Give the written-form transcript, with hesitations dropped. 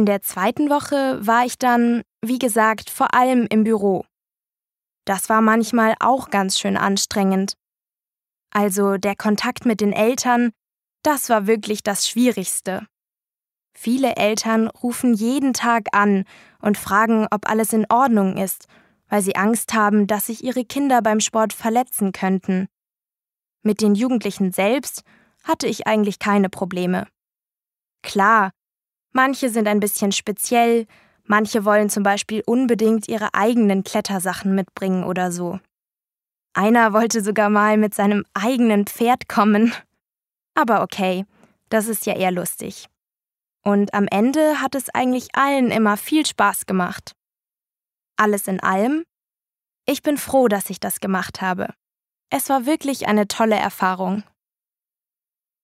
In der zweiten Woche war ich dann, wie gesagt, vor allem im Büro. Das war manchmal auch ganz schön anstrengend. Also der Kontakt mit den Eltern, das war wirklich das Schwierigste. Viele Eltern rufen jeden Tag an und fragen, ob alles in Ordnung ist, weil sie Angst haben, dass sich ihre Kinder beim Sport verletzen könnten. Mit den Jugendlichen selbst hatte ich eigentlich keine Probleme. Klar, manche sind ein bisschen speziell, manche wollen zum Beispiel unbedingt ihre eigenen Klettersachen mitbringen oder so. Einer wollte sogar mal mit seinem eigenen Pferd kommen. Aber okay, das ist ja eher lustig. Und am Ende hat es eigentlich allen immer viel Spaß gemacht. Alles in allem, ich bin froh, dass ich das gemacht habe. Es war wirklich eine tolle Erfahrung.